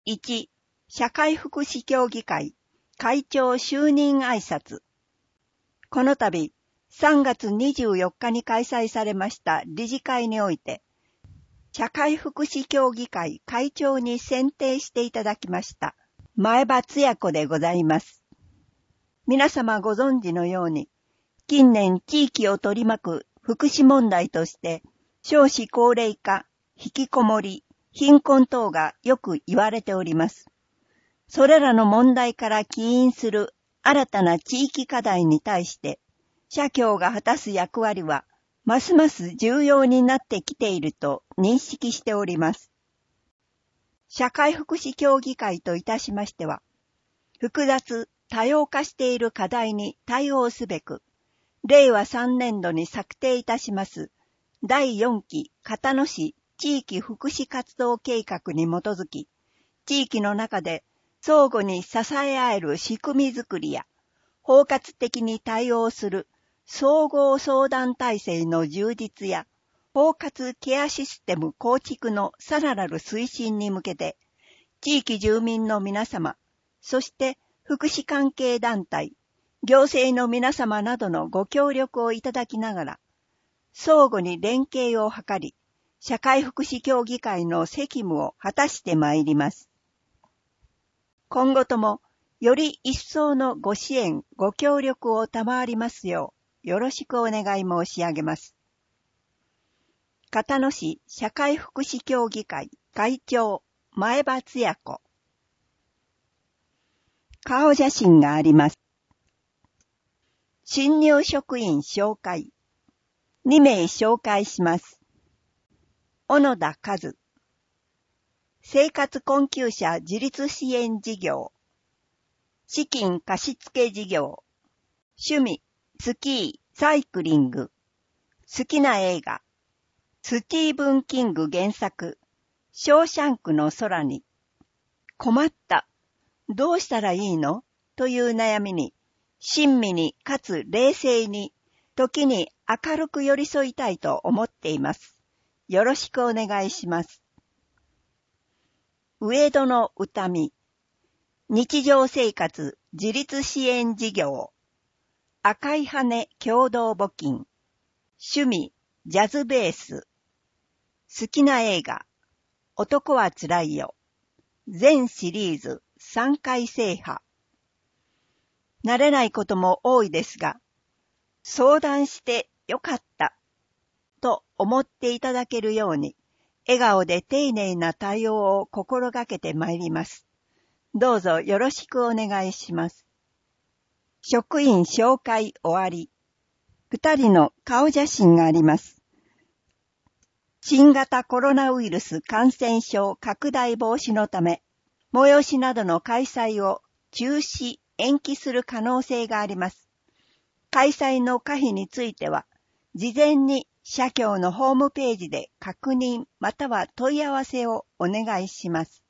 1、社会福祉協議会会長就任挨拶。この度、3月24日に開催されました理事会において、社会福祉協議会会長に選定していただきました、前場つや子でございます。皆様ご存知のように、近年地域を取り巻く福祉問題として、少子高齢化、引きこもり、貧困等がよく言われております。それらの問題から起因する新たな地域課題に対して、社協が果たす役割は、ますます重要になってきていると認識しております。社会福祉協議会といたしましては、複雑多様化している課題に対応すべく、令和3年度に策定いたします第4期片野市地域福祉活動計画に基づき、地域の中で相互に支え合える仕組みづくりや、包括的に対応する総合相談体制の充実や、包括ケアシステム構築のさらなる推進に向けて、地域住民の皆様、そして福祉関係団体、行政の皆様などのご協力をいただきながら、相互に連携を図り、社会福祉協議会の責務を果たしてまいります。今後とも、より一層のご支援、ご協力を賜りますよう、よろしくお願い申し上げます。片野市社会福祉協議会会長、前場つや子。顔写真があります。新入職員紹介。2名紹介します。小野田和。生活困窮者自立支援事業。資金貸付事業。趣味、スキー、サイクリング。好きな映画。スティーブン・キング原作。ショーシャンクの空に。困った。どうしたらいいのという悩みに、親身にかつ冷静に、時に明るく寄り添いたいと思っています。よろしくお願いします。上戸の歌見。日常生活自立支援事業。赤い羽共同募金。趣味ジャズベース。好きな映画。男はつらいよ。全シリーズ3回制覇。慣れないことも多いですが、相談してよかったと思っていただけるように、笑顔で丁寧な対応を心がけてまいります。どうぞよろしくお願いします。職員紹介終わり。2人の顔写真があります。新型コロナウイルス感染症拡大防止のため、催しなどの開催を中止・延期する可能性があります。開催の可否については、事前に社協のホームページで確認または問い合わせをお願いします。